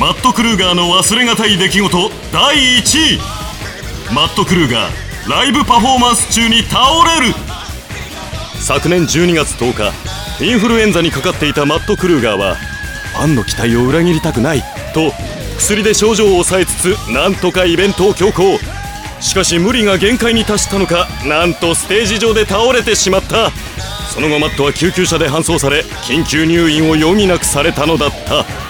マット・クルーガーの忘れがたい出来事第1位。マット・クルーガーライブパフォーマンス中に倒れる。昨年12月10日、インフルエンザにかかっていたマット・クルーガーはファンの期待を裏切りたくないと薬で症状を抑えつつなんとかイベントを強行。しかし無理が限界に達したのか、なんとステージ上で倒れてしまった。その後マットは救急車で搬送され緊急入院を余儀なくされたのだった。